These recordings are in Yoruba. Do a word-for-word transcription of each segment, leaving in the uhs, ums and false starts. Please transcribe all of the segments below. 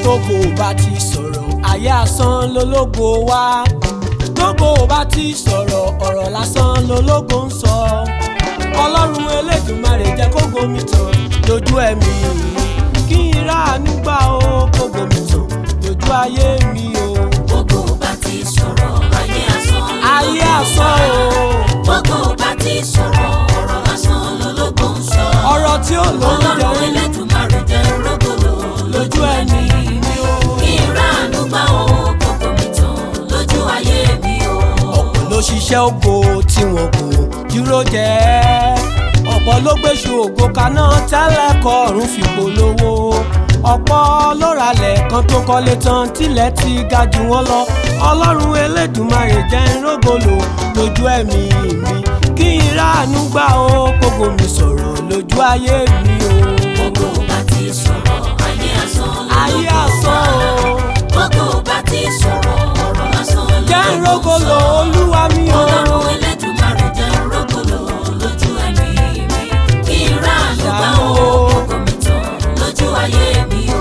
gbogbo bá ti sọ̀rọ̀ ayé asán lológo wá gbogbo bá ti sọ̀rọ̀ ọ̀rọ̀ lásán lológo ń sọ ọlọ́run Elédùmarè jẹ́ kógo mi tàn lójú ẹ̀mí kí n ráàánú gbà ó kógo mi tàn lójú ayé mi o. gbogbo bá ti sọ̀rọ̀ ayé asán ayé asán o. gbogbo bá ti sọ̀rọ̀ ọ̀rọ̀ lásán lológo ń sọ ọ̀rọ̀ tí ó lóun jẹ́ ọlọ́run Elédùmarè jẹ́ rógòlò lójú ẹ̀mí mi o kí n ráàánú gbà ó kógo mi tàn lójú ayé mi o. ọ̀pọ̀ ló ṣiṣẹ́ ògo tí wọn kò dúró jẹ́ ọ̀pọ̀ ló gbéṣu ògo kaná tẹ́lẹ̀ kọrùn fi polówó ọ̀pọ̀ ló ralẹ̀ kan tó kọ́lé tán tilẹ̀ ti ga jù wọ́n lọ ọlọ́run Elédùmarè jẹ́ n rógòlò lójú ẹ̀mí mi kí n ráàánú gbà ó kógo mi sọ̀rọ̀ lójú ayé mi o. gbogbo bá ti sọ̀rọ̀ ayé asán ayé asán o. gbogbo bá ti sọ̀rọ̀ ọ̀rọ̀ lásán jẹ́ n rógòlò olúwa mi o. ọlọ́run Elédùmarè jẹ́ n rógòlò lójú ẹ̀mí mi kí n ráàánú gbà ó kógo mi tàn lójú ayé mi o.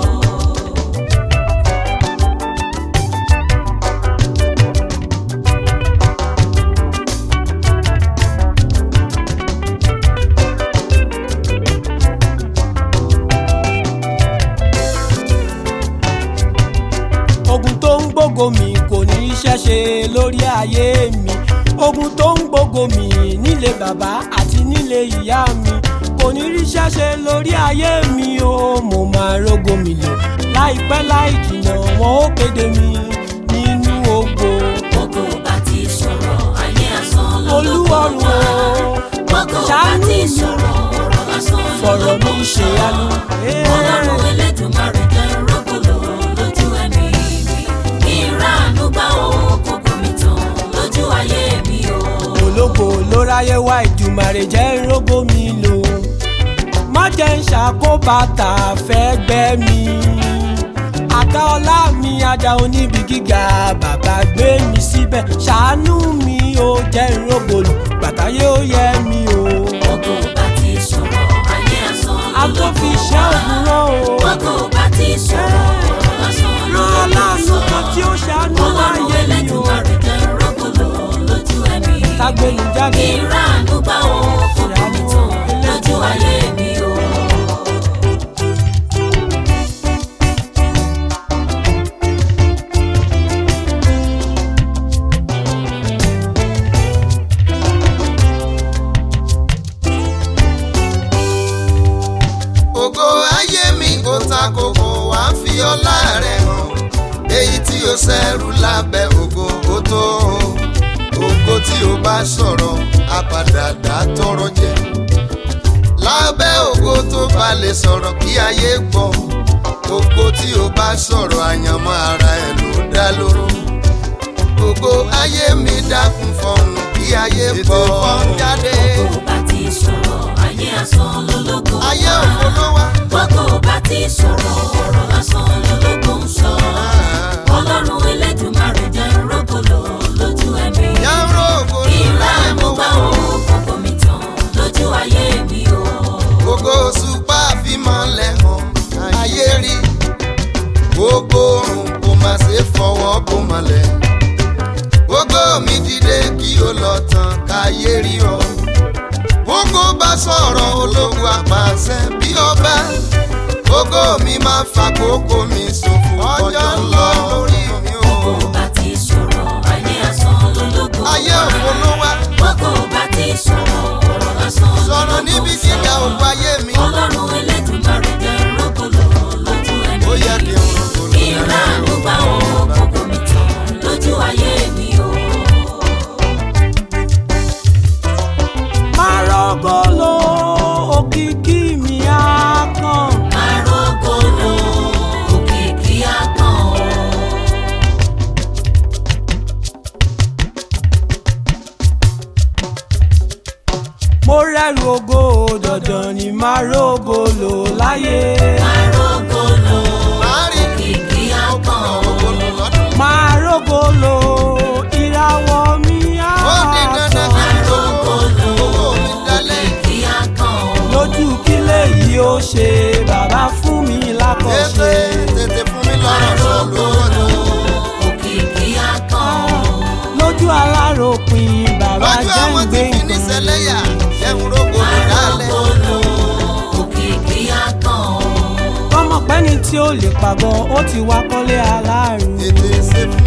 ogun tó ń gbógo mi kò ní iṣẹ́ ṣe lórí ayé mi ogun tó ń gbógo mi nílé bàbá àti nílé ìyá mi kò ní ríṣẹ́ ṣe lórí ayé mi o mo máa rógo mi lò láìpẹ́ láì jìnnà wọn ó kéde mi nínú ògo. gbogbo bá ti sọ̀rọ̀ ayé asán Olúwarun o gbogbo bá ti sọ̀rọ̀ ọ̀rọ̀ lásán fọ̀rọ̀ mi ṣe àánú. ọlọ́run Elédùmarè jẹ́ n rógòlò lójú ẹ̀mí mi kí n ráàánú gbà ó kógo mi tàn lójú ayé mi o. ológo ló ráyé wá Ìdùmarè jẹ́ n rógo mi lò má jẹ́ ń ṣàkóbàtà fẹ́ gbẹ́ mi àga ọlá mi ajá oníbi gíga bàbá gbé mi síbẹ̀ ṣàánú mi ó jẹ́ n rógo lò gbàtáyé ó yẹ mi o. gbogbo bá ti sọ̀rọ̀ ayé asán àgọ́ fi ṣẹ́ òwúrọ̀ o. gbogbo bá ti sọ̀rọ̀ ọ̀rọ̀ lásán rán aláàánú kan tí ó ṣàánú ọlọ́run ayé mi o. Elédùmarè jẹ́ n rógòlò lójú ẹ̀mí tágbélu jáde kí n ráàánú gbà ó kógo mi tàn lójú ayé mi o. ògo ayé mi kò ta kókó wá fi ọlá rẹ̀ hàn èyí tí ó ṣẹ́rù lábẹ́ ògo ó tó ògo tí ó bá sọ̀rọ̀ àpàdàdà tọrọ jẹ lábẹ́ ògo tó bá lè sọ̀rọ̀ kí ayé gbọ́ ògo tí ó bá sọ̀rọ̀ àyànmọ́ ara ẹ̀ ló dá lóró ògo ayé mi dákun fọhùn kí ayé gbọ́ jáde. gbogbo bá ti sọ̀rọ̀ ayé asán lológo ayé òfo ló wá. gbogbo bá ti sọ̀rọ̀ ọ̀rọ̀ lásán lológo ń sọ ọlọ́run Elédùmarè jẹ́ n rógòlò lójú ẹ̀mí yàrá ògo kí n ló ráàánú gbà ó kógo mi tàn lójú ayé mi o. ògo òṣùpá àfimọ́lẹ̀ hàn ayé rí gbogbo òrùn kò má ṣe fọwọ́ bò mọ́lẹ̀ ògo mi dìde kí o lọ tàn káyé rí ọ ògo bá sọ̀rọ̀ ológun àpàṣẹ bí ọba ògo mi máa fàkókò mi ṣòfò ọjọ́ ń lọ lórí mi o. gbogbo bá ti sọ̀rọ̀ ayé asán lológo ayé òfo ló wá. gbogbo bá ti sọ̀rọ̀ ọ̀rọ̀ lásán sọ̀rọ̀ lológo níbi ń sọ gíga òkú ayé mi. ọlọ́run Elédùmarè jẹ́ n rógòlò lójú ẹ̀mí ó yẹ kí n rògbòlò kí n ráàánú gbà ó kógo mi tàn lójú ayé mi o. máa rọ́gọ́lò òkìkí mi á kàn. Arógòlò òkìkí akàn o. mo rẹ́rù ògo dandan ni máa rọ́gọ́lò láyé. Arógòlò máa rí òkìkí akàn o. ògbólò lọ́dún. máa rọ́gọ́lò ìràwọ̀ mi á ó di dandan kí n lówó owó mi dalẹ̀. òkìkí akàn o. lójú kílẹ̀ yìí ó ṣe bàbá fún mi lákọ̀ọ́ṣe. tètè tètè fún lọ́rọ̀ sọ lówó ni. òkìkí akàn. lójú aláròpin bàbá lójú jẹ́ àwọn ń tí gbé fi ní sẹlẹ́yà jẹun rógbòdò dálẹ̀. àròkọlò òkìkí akàn. tọmọ pẹ́ni tí ó lè pàgọ́ ó ti wá kọ́lé aláàrú. tètè ṣe fún